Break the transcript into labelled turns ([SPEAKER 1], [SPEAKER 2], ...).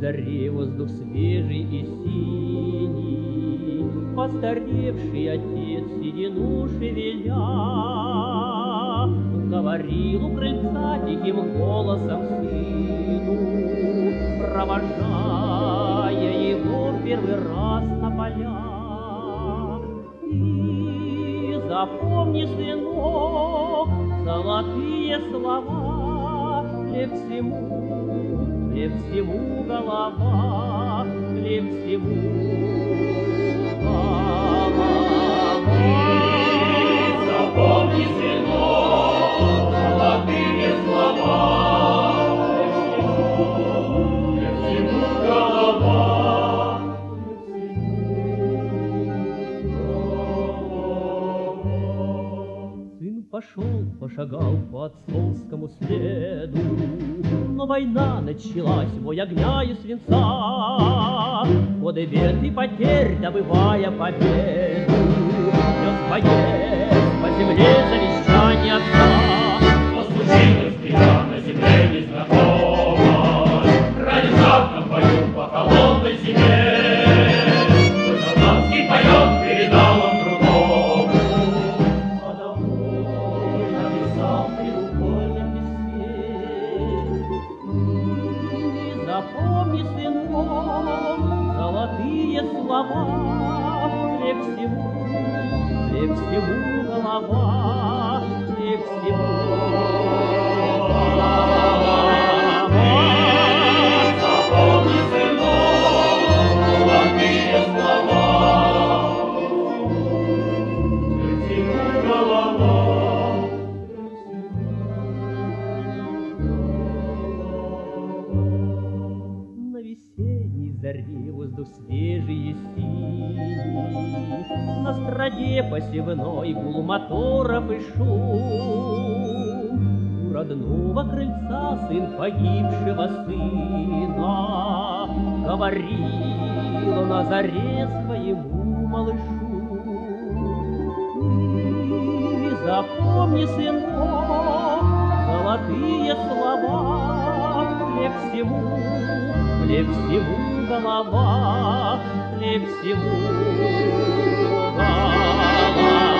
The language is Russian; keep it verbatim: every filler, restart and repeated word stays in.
[SPEAKER 1] заре воздух свежий и синий, постаревший отец седину шевеля говорил у крыльца тихим голосом сыну, провожая его в первый раз на поля. И запомни, сынок, золотые слова: хлеб всему, хлеб всему голова, хлеб всему голова.
[SPEAKER 2] Ты запомни, сынок, золотые слова: хлеб всему голова,
[SPEAKER 1] Сын пошел, пошагал по отцовскому следу, но война началась, вой огня и свинца. Годы бед и потерь, добывая победу, нес боец по земле завещание отца.
[SPEAKER 2] что случилось беда на земле незнакомой, ранен в ратном бою по холодной зиме. Свой солдатский поет передал он другому,
[SPEAKER 1] А домой написал треугольным письме. И запомни, сынок, золотые слова: хлеб всему, хлеб всему голова, хлеб всему голова.
[SPEAKER 2] запомни, сынок, золотые слова: хлеб всему голова.
[SPEAKER 1] На весенней заре воздух свежий и синий, на страде посевной гул моторов и шум. У родного крыльца сын погибшего сына говорил он о заре своему малышу. И запомни, сынок, золотые слова: хлеб всему, хлеб всему голова, хлеб всему голова.